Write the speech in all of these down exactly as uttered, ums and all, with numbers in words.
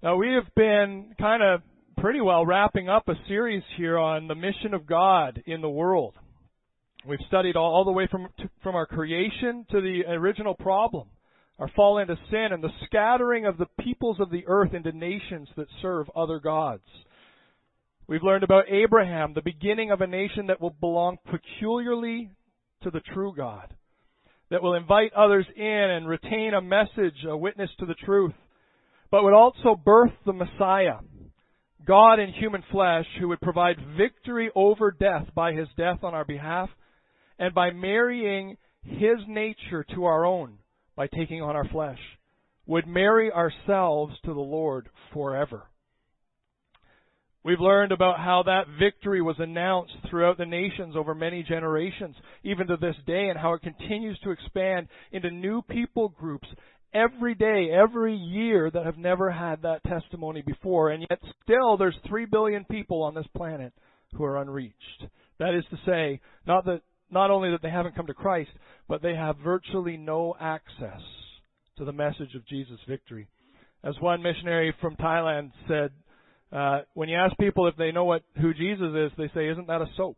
Now, we have been kind of pretty well wrapping up a series here on the mission of God in the world. We've studied all, all the way from to, from our creation to the original problem, our fall into sin, and the scattering of the peoples of the earth into nations that serve other gods. We've learned about Abraham, the beginning of a nation that will belong peculiarly to the true God, that will invite others in and retain a message, a witness to the truth, but would also birth the Messiah, God in human flesh, who would provide victory over death by His death on our behalf and by marrying His nature to our own by taking on our flesh, would marry ourselves to the Lord forever. We've learned about how that victory was announced throughout the nations over many generations, even to this day, and how it continues to expand into new people groups every day, every year that have never had that testimony before. And yet still there's three billion people on this planet who are unreached. That is to say, not that not only that they haven't come to Christ, but they have virtually no access to the message of Jesus' victory. As one missionary from Thailand said, uh, when you ask people if they know what who Jesus is, they say, "Isn't that a soap?"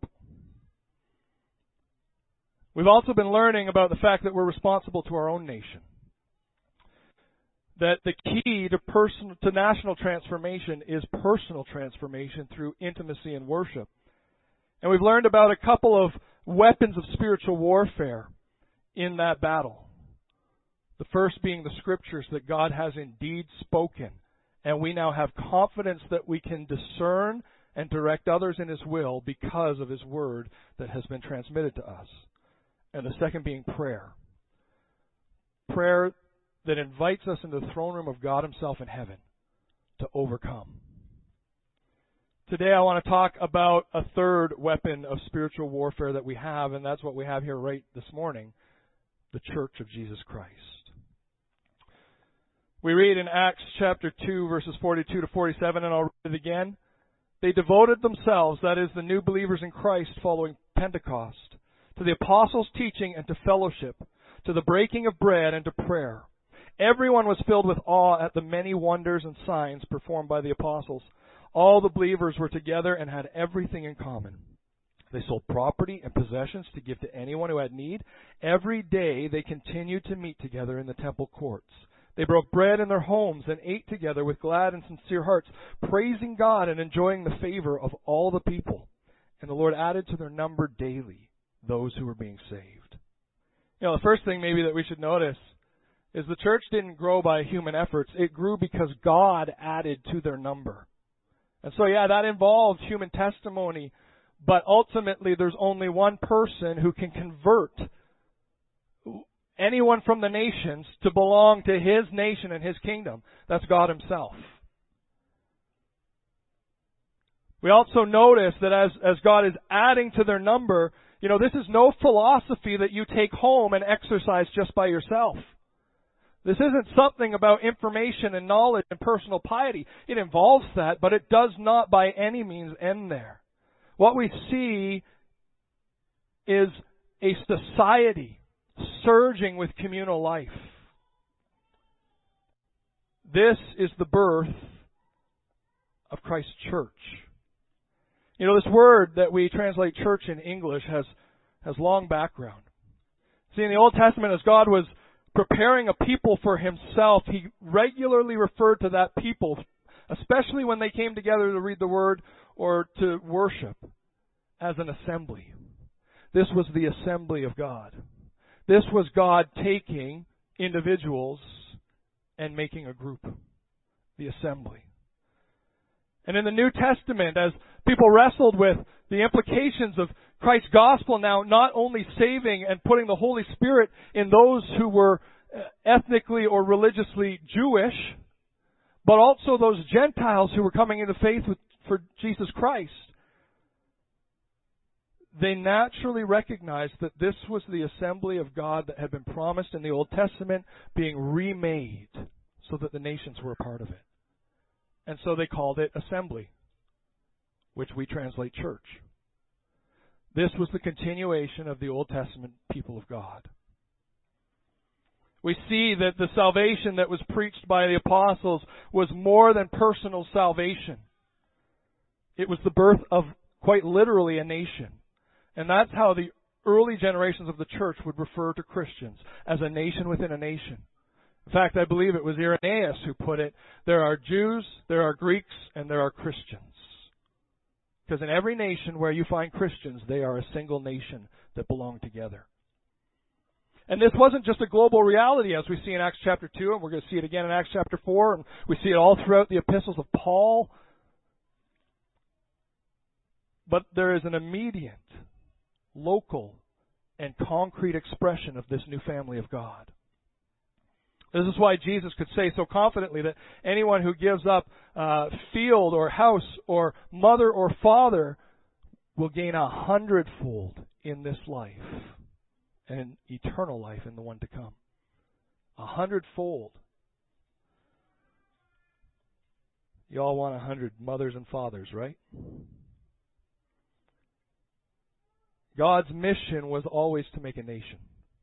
We've also been learning about the fact that we're responsible to our own nation. That the key to person, to national transformation is personal transformation through intimacy and worship. And we've learned about a couple of weapons of spiritual warfare in that battle. The first being the Scriptures, that God has indeed spoken, and we now have confidence that we can discern and direct others in His will because of His Word that has been transmitted to us. And the second being prayer. Prayer that invites us into the throne room of God Himself in heaven to overcome. Today I want to talk about a third weapon of spiritual warfare that we have, and that's what we have here right this morning, the Church of Jesus Christ. We read in Acts chapter two, verses forty-two to forty-seven, and I'll read it again. They devoted themselves, that is, the new believers in Christ following Pentecost, to the apostles' teaching and to fellowship, to the breaking of bread and to prayer. Everyone was filled with awe at the many wonders and signs performed by the apostles. All the believers were together and had everything in common. They sold property and possessions to give to anyone who had need. Every day they continued to meet together in the temple courts. They broke bread in their homes and ate together with glad and sincere hearts, praising God and enjoying the favor of all the people. And the Lord added to their number daily those who were being saved. You know, the first thing maybe that we should notice is the church didn't grow by human efforts. It grew because God added to their number. And so, yeah, that involved human testimony, but ultimately there's only one person who can convert anyone from the nations to belong to His nation and His kingdom. That's God Himself. We also notice that as, as God is adding to their number, you know, this is no philosophy that you take home and exercise just by yourself. This isn't something about information and knowledge and personal piety. It involves that, but it does not by any means end there. What we see is a society surging with communal life. This is the birth of Christ's church. You know, this word that we translate church in English has, has long background. See, in the Old Testament, as God was preparing a people for Himself, He regularly referred to that people, especially when they came together to read the Word or to worship, as an assembly. This was the assembly of God. This was God taking individuals and making a group, the assembly. And in the New Testament, as people wrestled with the implications of Christ's gospel now not only saving and putting the Holy Spirit in those who were ethnically or religiously Jewish, but also those Gentiles who were coming into faith with, for Jesus Christ, they naturally recognized that this was the assembly of God that had been promised in the Old Testament being remade so that the nations were a part of it. And so they called it assembly, which we translate church. This was the continuation of the Old Testament people of God. We see that the salvation that was preached by the apostles was more than personal salvation. It was the birth of, quite literally, a nation. And that's how the early generations of the church would refer to Christians, as a nation within a nation. In fact, I believe it was Irenaeus who put it, there are Jews, there are Greeks, and there are Christians. Because in every nation where you find Christians, they are a single nation that belong together. And this wasn't just a global reality, as we see in Acts chapter two, and we're going to see it again in Acts chapter four, and we see it all throughout the epistles of Paul. But there is an immediate, local, and concrete expression of this new family of God. This is why Jesus could say so confidently that anyone who gives up uh, field or house or mother or father will gain a hundredfold in this life and an eternal life in the one to come. A hundredfold. You all want a hundred mothers and fathers, right? God's mission was always to make a nation.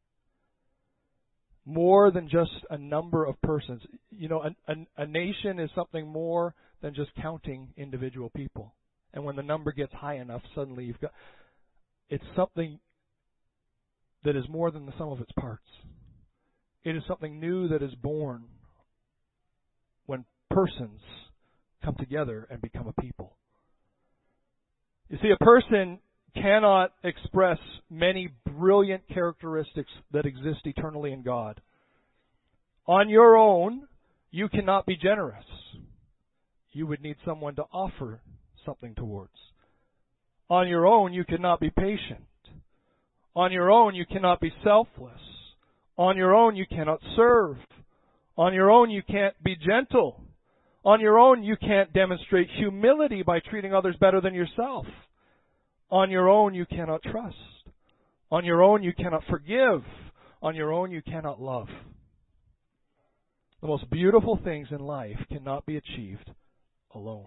More than just a number of persons. You know, a, a, a nation is something more than just counting individual people. And when the number gets high enough, suddenly you've got... It's something that is more than the sum of its parts. It is something new that is born when persons come together and become a people. You see, a person cannot express many brilliant characteristics that exist eternally in God. On your own, you cannot be generous. You would need someone to offer something towards. On your own, you cannot be patient. On your own, you cannot be selfless. On your own, you cannot serve. On your own, you can't be gentle. On your own, you can't demonstrate humility by treating others better than yourself. On your own, you cannot trust. On your own, you cannot forgive. On your own, you cannot love. The most beautiful things in life cannot be achieved alone.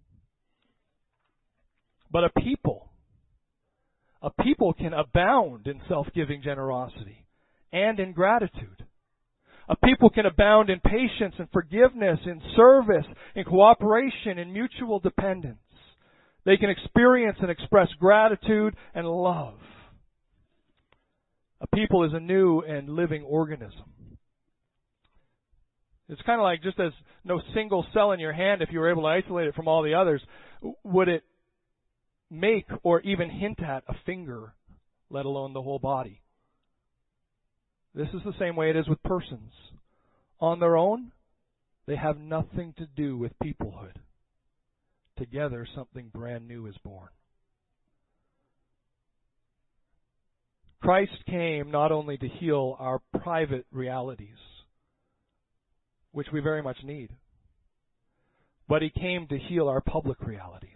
But a people, a people can abound in self-giving generosity and in gratitude. A people can abound in patience and forgiveness, in service, in cooperation, in mutual dependence. They can experience and express gratitude and love. A people is a new and living organism. It's kind of like just as no single cell in your hand, if you were able to isolate it from all the others, would it make or even hint at a finger, let alone the whole body. This is the same way it is with persons. On their own, they have nothing to do with peoplehood. Together, something brand new is born. Christ came not only to heal our private realities, which we very much need, but He came to heal our public realities.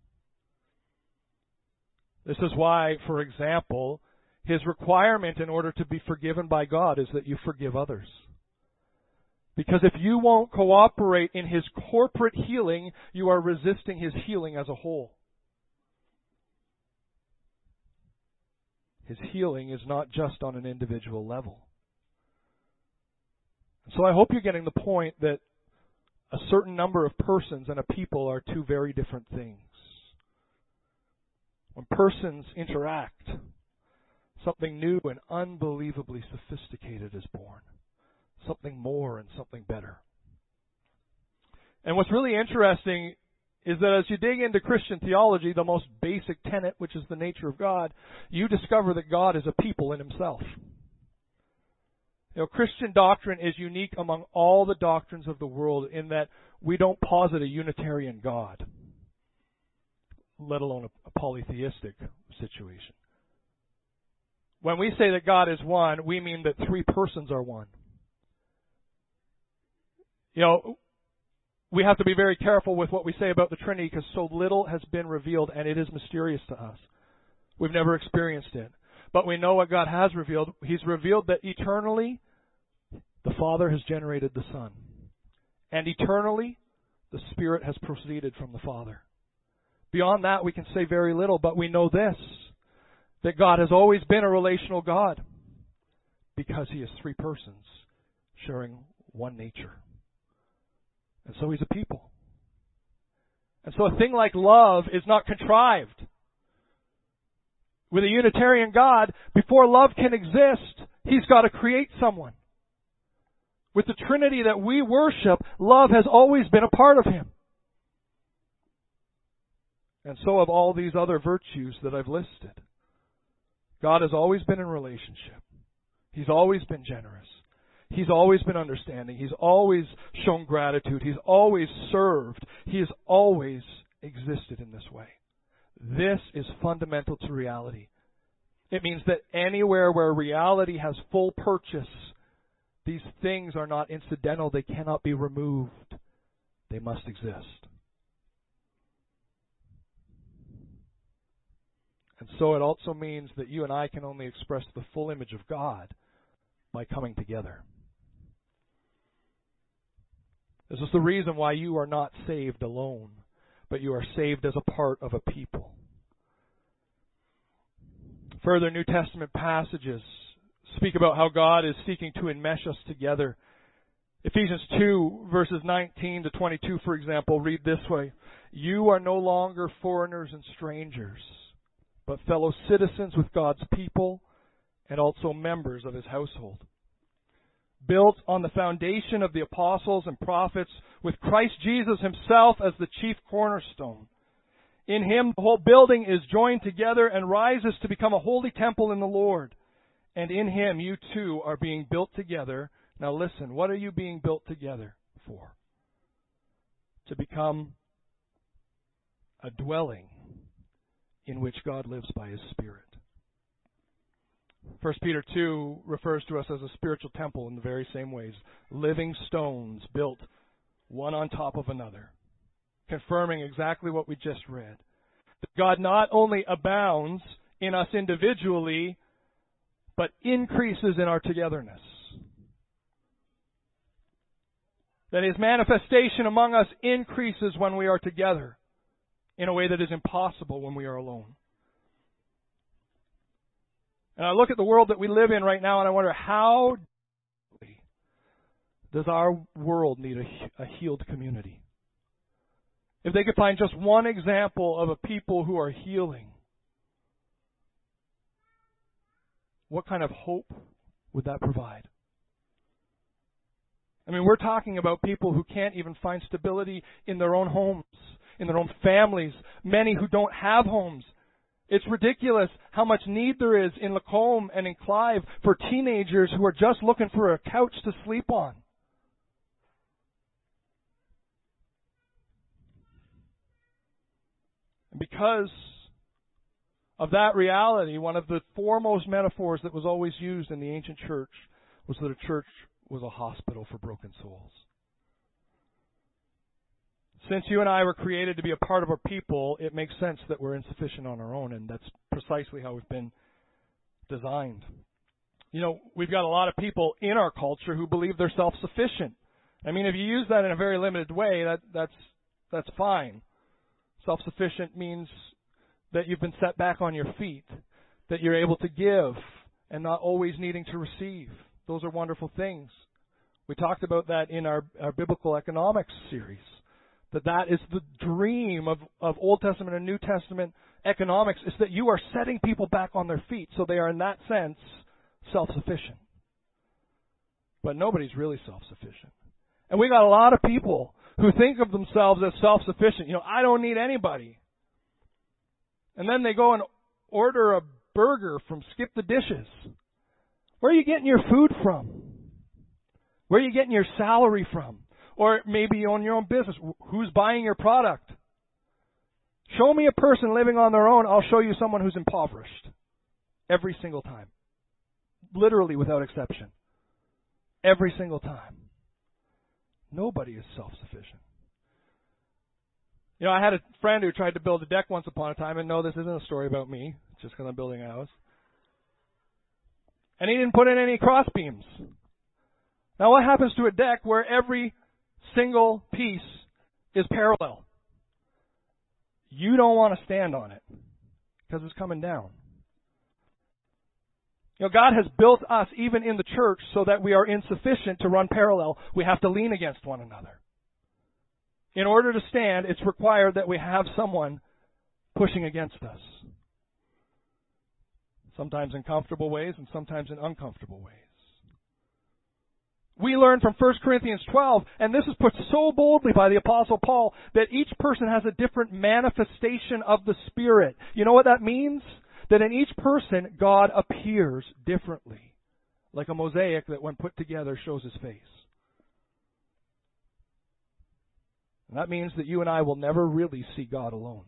This is why, for example, His requirement in order to be forgiven by God is that you forgive others. Because if you won't cooperate in His corporate healing, you are resisting His healing as a whole. His healing is not just on an individual level. So I hope you're getting the point that a certain number of persons and a people are two very different things. When persons interact, something new and unbelievably sophisticated is born. Something more and something better. And what's really interesting is that as you dig into Christian theology, the most basic tenet, which is the nature of God, you discover that God is a people in Himself. You know, Christian doctrine is unique among all the doctrines of the world in that we don't posit a Unitarian God, let alone a, a polytheistic situation. When we say that God is one, we mean that three persons are one. You know, we have to be very careful with what we say about the Trinity because so little has been revealed and it is mysterious to us. We've never experienced it. But we know what God has revealed. He's revealed that eternally the Father has generated the Son. And eternally the Spirit has proceeded from the Father. Beyond that we can say very little, but we know this, that God has always been a relational God because He is three persons sharing one nature. And so He's a people. And so a thing like love is not contrived. With a Unitarian God, before love can exist, He's got to create someone. With the Trinity that we worship, love has always been a part of Him. And so have all these other virtues that I've listed. God has always been in relationship. He's always been generous. He's always been understanding. He's always shown gratitude. He's always served. He has always existed in this way. This is fundamental to reality. It means that anywhere where reality has full purchase, these things are not incidental. They cannot be removed. They must exist. And so it also means that you and I can only express the full image of God by coming together. This is the reason why you are not saved alone, but you are saved as a part of a people. Further New Testament passages speak about how God is seeking to enmesh us together. Ephesians two, verses nineteen to twenty-two, for example, read this way. You are no longer foreigners and strangers, but fellow citizens with God's people and also members of His household. Built on the foundation of the apostles and prophets, with Christ Jesus Himself as the chief cornerstone. In Him the whole building is joined together and rises to become a holy temple in the Lord. And in Him you too are being built together. Now listen, what are you being built together for? To become a dwelling in which God lives by His Spirit. First Peter two refers to us as a spiritual temple in the very same ways. Living stones built one on top of another, confirming exactly what we just read. That God not only abounds in us individually, but increases in our togetherness. That His manifestation among us increases when we are together in a way that is impossible when we are alone. And I look at the world that we live in right now and I wonder, how does our world need a, a healed community? If they could find just one example of a people who are healing, what kind of hope would that provide? I mean, we're talking about people who can't even find stability in their own homes, in their own families, many who don't have homes. It's ridiculous how much need there is in Lacombe and in Clive for teenagers who are just looking for a couch to sleep on. And because of that reality, one of the foremost metaphors that was always used in the ancient church was that a church was a hospital for broken souls. Since you and I were created to be a part of our people, it makes sense that we're insufficient on our own, and that's precisely how we've been designed. You know, we've got a lot of people in our culture who believe they're self-sufficient. I mean, if you use that in a very limited way, that that's that's fine. Self-sufficient means that you've been set back on your feet, that you're able to give and not always needing to receive. Those are wonderful things. We talked about that in our, our biblical economics series. That that is the dream of, of Old Testament and New Testament economics, is that you are setting people back on their feet so they are in that sense self-sufficient. But nobody's really self-sufficient. And we got a lot of people who think of themselves as self-sufficient. You know, I don't need anybody. And then they go and order a burger from Skip the Dishes. Where are you getting your food from? Where are you getting your salary from? Or maybe you own your own business. Who's buying your product? Show me a person living on their own. I'll show you someone who's impoverished. Every single time. Literally without exception. Every single time. Nobody is self-sufficient. You know, I had a friend who tried to build a deck once upon a time, and no, this isn't a story about me. It's just because I'm building a house. And he didn't put in any cross beams. Now what happens to a deck where every single piece is parallel? You don't want to stand on it because it's coming down. You know, God has built us even in the church so that we are insufficient to run parallel. We have to lean against one another. In order to stand, it's required that we have someone pushing against us. Sometimes in comfortable ways and sometimes in uncomfortable ways. We learn from First Corinthians twelve, and this is put so boldly by the Apostle Paul, that each person has a different manifestation of the Spirit. You know what that means? That in each person, God appears differently. Like a mosaic that when put together shows His face. And that means that you and I will never really see God alone.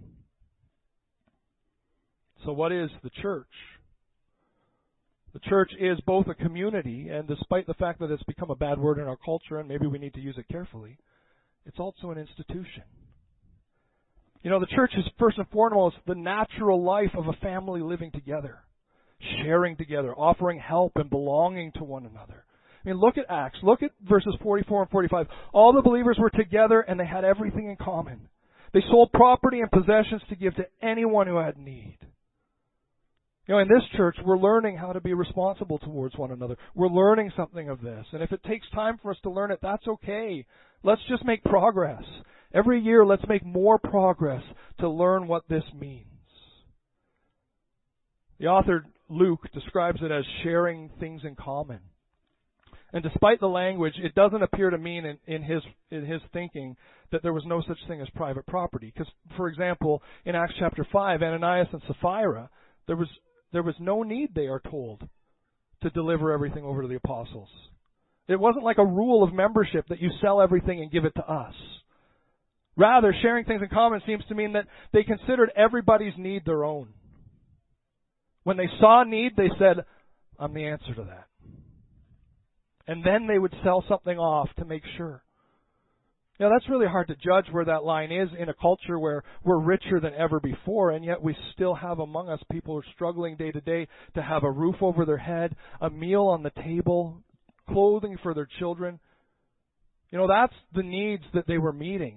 So what is the church? The church is both a community, and despite the fact that it's become a bad word in our culture, and maybe we need to use it carefully, it's also an institution. You know, the church is first and foremost the natural life of a family living together, sharing together, offering help and belonging to one another. I mean, look at Acts. Look at verses forty-four and forty-five. All the believers were together and they had everything in common. They sold property and possessions to give to anyone who had need. You know, in this church, we're learning how to be responsible towards one another. We're learning something of this. And if it takes time for us to learn it, that's okay. Let's just make progress. Every year, let's make more progress to learn what this means. The author, Luke, describes it as sharing things in common. And despite the language, it doesn't appear to mean in, in his in his thinking that there was no such thing as private property. Because, for example, in Acts chapter five, Ananias and Sapphira, there was there was no need, they are told, to deliver everything over to the apostles. It wasn't like a rule of membership that you sell everything and give it to us. Rather, sharing things in common seems to mean that they considered everybody's need their own. When they saw need, they said, I'm the answer to that. And then they would sell something off to make sure. Now, that's really hard to judge where that line is in a culture where we're richer than ever before, and yet we still have among us people who are struggling day to day to have a roof over their head, a meal on the table, clothing for their children. You know, that's the needs that they were meeting.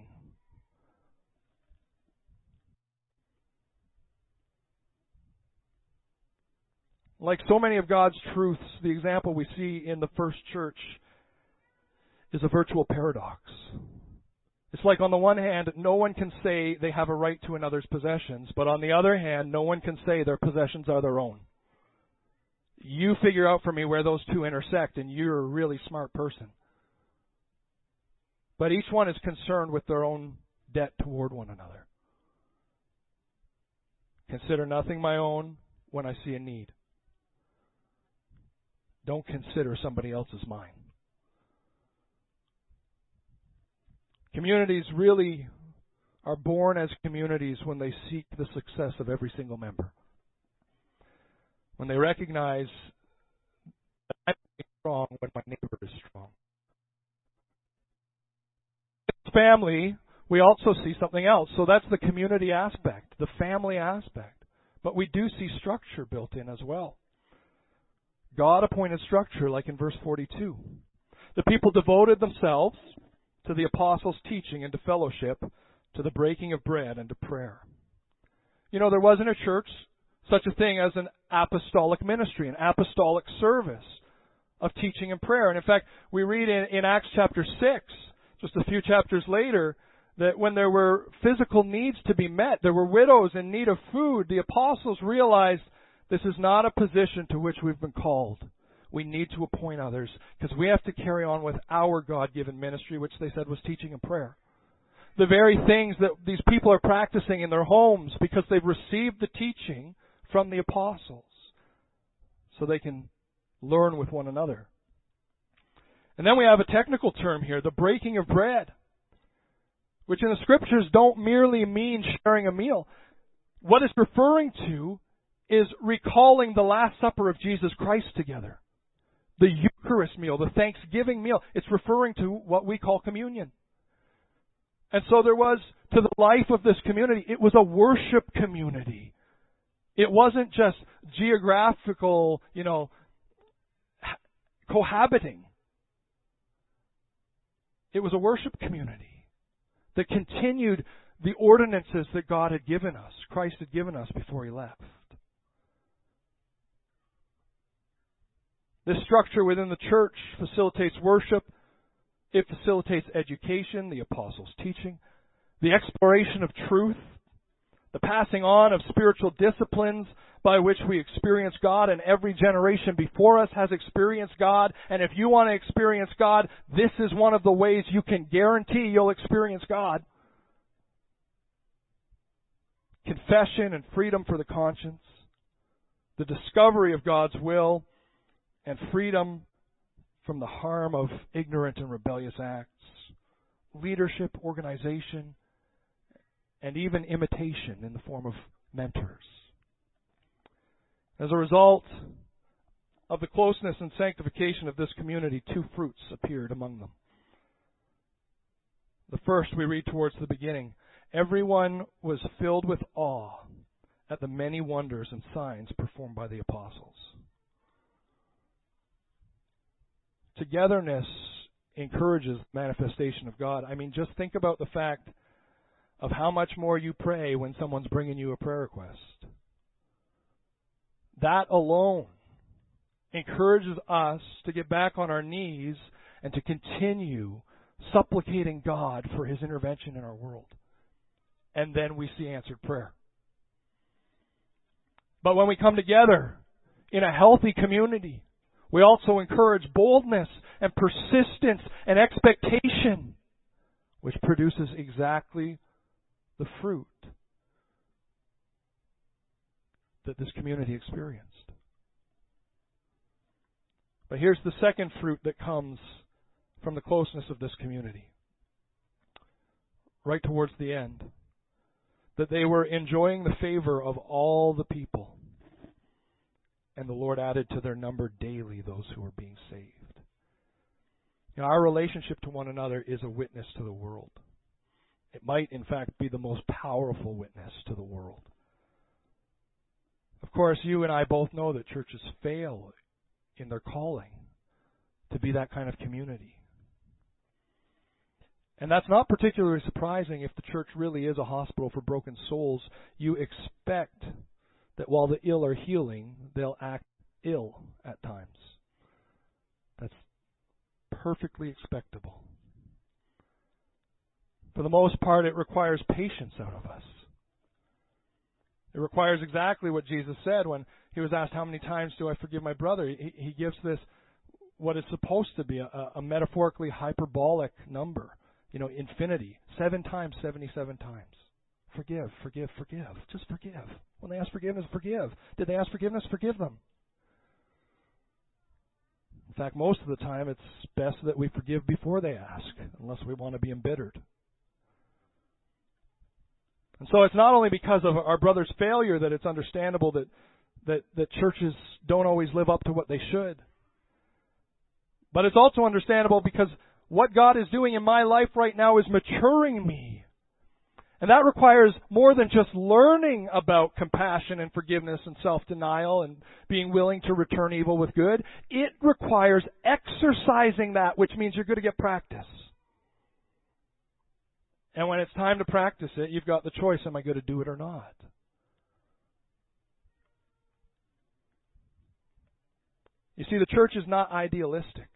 Like so many of God's truths, the example we see in the first church is a virtual paradox. It's like on the one hand, no one can say they have a right to another's possessions, but on the other hand, no one can say their possessions are their own. You figure out for me where those two intersect, and you're a really smart person. But each one is concerned with their own debt toward one another. Consider nothing my own when I see a need. Don't consider somebody else's mine. Communities really are born as communities when they seek the success of every single member. When they recognize that I'm strong when my neighbor is strong. In family, we also see something else. So that's the community aspect, the family aspect. But we do see structure built in as well. God appointed structure, like in verse forty-two. The people devoted themselves to the apostles' teaching and to fellowship, to the breaking of bread and to prayer. You know, there was in a church such a thing as an apostolic ministry, an apostolic service of teaching and prayer. And in fact, we read in, in Acts chapter six, just a few chapters later, that when there were physical needs to be met, there were widows in need of food, the apostles realized this is not a position to which we've been called. We need to appoint others because we have to carry on with our God-given ministry, which they said was teaching and prayer. The very things that these people are practicing in their homes because they've received the teaching from the apostles so they can learn with one another. And then we have a technical term here, the breaking of bread, which in the Scriptures don't merely mean sharing a meal. What it's referring to is recalling the Last Supper of Jesus Christ together. The Eucharist meal, the Thanksgiving meal. It's referring to what we call communion. And so there was, to the life of this community, it was a worship community. It wasn't just geographical, you know, cohabiting. It was a worship community that continued the ordinances that God had given us, Christ had given us before He left. This structure within the church facilitates worship. It facilitates education, the apostles' teaching, the exploration of truth, the passing on of spiritual disciplines by which we experience God, and every generation before us has experienced God. And if you want to experience God, this is one of the ways you can guarantee you'll experience God. Confession and freedom for the conscience, the discovery of God's will, and freedom from the harm of ignorant and rebellious acts, leadership, organization, and even imitation in the form of mentors. As a result of the closeness and sanctification of this community, two fruits appeared among them. The first we read towards the beginning. Everyone was filled with awe at the many wonders and signs performed by the apostles. Togetherness encourages the manifestation of God. I mean, just think about the fact of how much more you pray when someone's bringing you a prayer request. That alone encourages us to get back on our knees and to continue supplicating God for His intervention in our world. And then we see answered prayer. But when we come together in a healthy community, we also encourage boldness and persistence and expectation, which produces exactly the fruit that this community experienced. But here's the second fruit that comes from the closeness of this community. Right towards the end. That they were enjoying the favor of all the people. And the Lord added to their number daily those who were being saved. You know, our relationship to one another is a witness to the world. It might, in fact, be the most powerful witness to the world. Of course, you and I both know that churches fail in their calling to be that kind of community. And that's not particularly surprising if the church really is a hospital for broken souls. You expect that while the ill are healing, they'll act ill at times. That's perfectly expectable. For the most part, it requires patience out of us. It requires exactly what Jesus said when He was asked, how many times do I forgive my brother? He, he gives this, what is supposed to be a, a metaphorically hyperbolic number. You know, infinity. Seven times, seventy-seven times. Forgive, forgive, forgive. Just forgive. When they ask forgiveness, forgive. Did they ask forgiveness? Forgive them. In fact, most of the time, it's best that we forgive before they ask, unless we want to be embittered. And so it's not only because of our brother's failure that it's understandable that, that, that churches don't always live up to what they should. But it's also understandable because what God is doing in my life right now is maturing me. And that requires more than just learning about compassion and forgiveness and self-denial and being willing to return evil with good. It requires exercising that, which means you're going to get practice. And when it's time to practice it, you've got the choice, am I going to do it or not? You see, the church is not idealistic.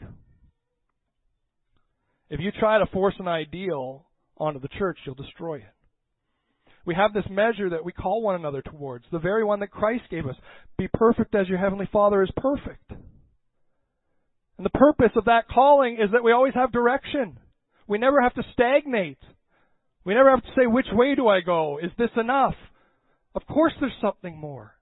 If you try to force an ideal onto the church, you'll destroy it. We have this measure that we call one another towards, the very one that Christ gave us. Be perfect as your heavenly Father is perfect. And the purpose of that calling is that we always have direction. We never have to stagnate. We never have to say, which way do I go? Is this enough? Of course there's something more.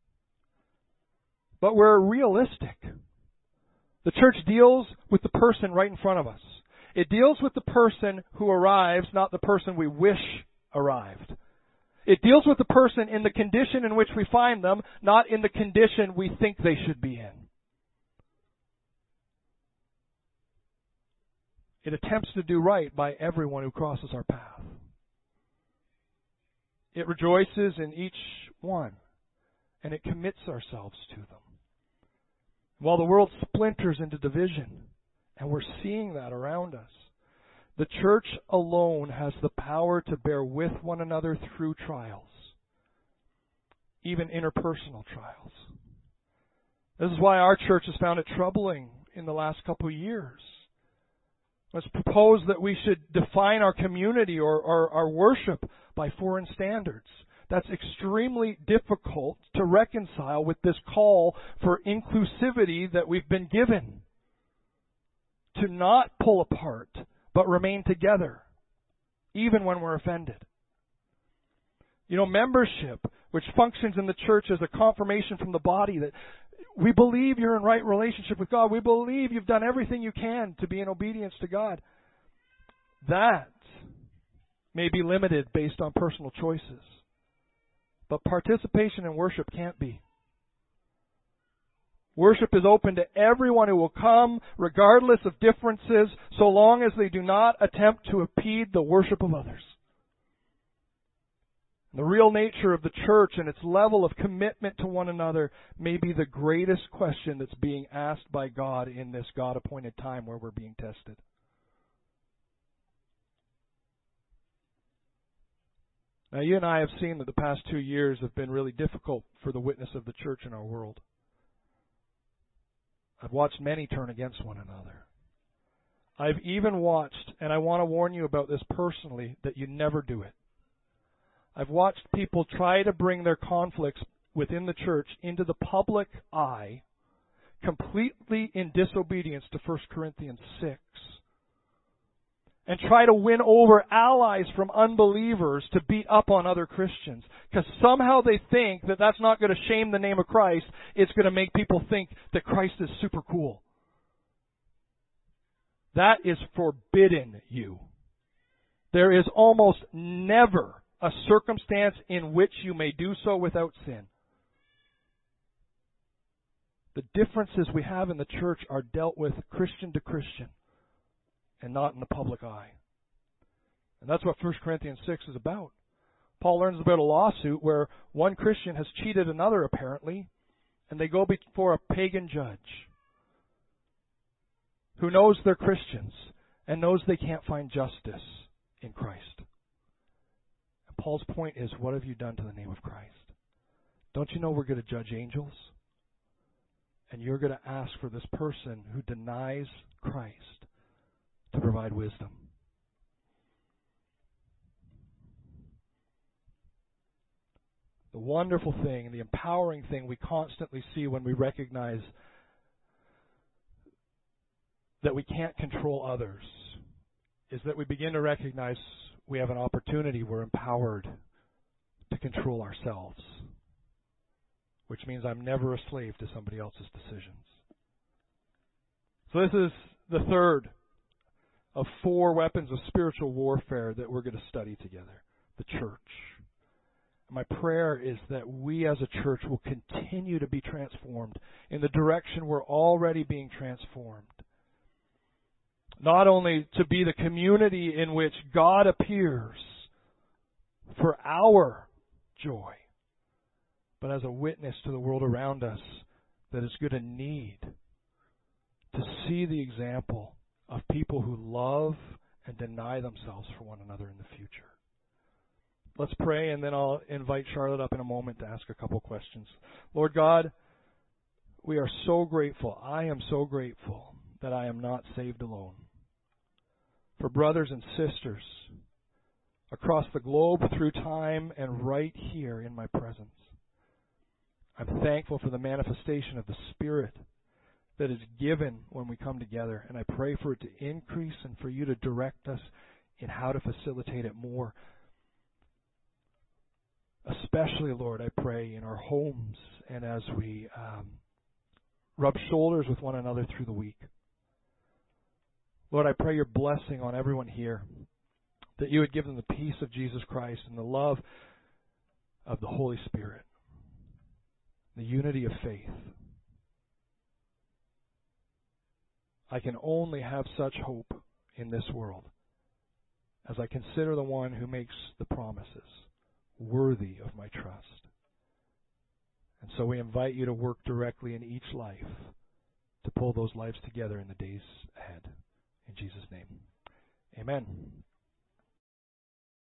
But we're realistic. The church deals with the person right in front of us. It deals with the person who arrives, not the person we wish arrived. It deals with the person in the condition in which we find them, not in the condition we think they should be in. It attempts to do right by everyone who crosses our path. It rejoices in each one, and it commits ourselves to them. While the world splinters into division, and we're seeing that around us, the church alone has the power to bear with one another through trials, even interpersonal trials. This is why our church has found it troubling in the last couple of years. It's proposed that we should define our community or, or our worship by foreign standards. That's extremely difficult to reconcile with this call for inclusivity that we've been given. To not pull apart, but remain together, even when we're offended. You know, membership, which functions in the church as a confirmation from the body that we believe you're in right relationship with God. We believe you've done everything you can to be in obedience to God. That may be limited based on personal choices. But participation in worship can't be. Worship is open to everyone who will come, regardless of differences, so long as they do not attempt to impede the worship of others. The real nature of the church and its level of commitment to one another may be the greatest question that's being asked by God in this God-appointed time where we're being tested. Now, you and I have seen that the past two years have been really difficult for the witness of the church in our world. I've watched many turn against one another. I've even watched, and I want to warn you about this personally, that you never do it. I've watched people try to bring their conflicts within the church into the public eye, completely in disobedience to First Corinthians six, and try to win over allies from unbelievers to beat up on other Christians. Because somehow they think that that's not going to shame the name of Christ. It's going to make people think that Christ is super cool. That is forbidden you. There is almost never a circumstance in which you may do so without sin. The differences we have in the church are dealt with Christian to Christian and not in the public eye. And that's what First Corinthians six is about. Paul learns about a lawsuit where one Christian has cheated another apparently, and they go before a pagan judge who knows they're Christians and knows they can't find justice in Christ. And Paul's point is, what have you done to the name of Christ? Don't you know we're going to judge angels? And you're going to ask for this person who denies Christ to provide wisdom. The wonderful thing, the empowering thing we constantly see when we recognize that we can't control others is that we begin to recognize we have an opportunity, we're empowered to control ourselves, which means I'm never a slave to somebody else's decisions. So this is the third of four weapons of spiritual warfare that we're going to study together, the church. My prayer is that we as a church will continue to be transformed in the direction we're already being transformed. Not only to be the community in which God appears for our joy, but as a witness to the world around us that is going to need to see the example of people who love and deny themselves for one another in the future. Let's pray, and then I'll invite Charlotte up in a moment to ask a couple questions. Lord God, we are so grateful. I am so grateful that I am not saved alone. For brothers and sisters across the globe, through time, and right here in my presence. I'm thankful for the manifestation of the Spirit that is given when we come together, and I pray for it to increase and for you to direct us in how to facilitate it more. Especially, Lord, I pray in our homes and as we um, rub shoulders with one another through the week. Lord, I pray your blessing on everyone here, that you would give them the peace of Jesus Christ and the love of the Holy Spirit, the unity of faith. I can only have such hope in this world as I consider the one who makes the promises worthy of my trust. And so we invite you to work directly in each life to pull those lives together in the days ahead. In Jesus' name, amen.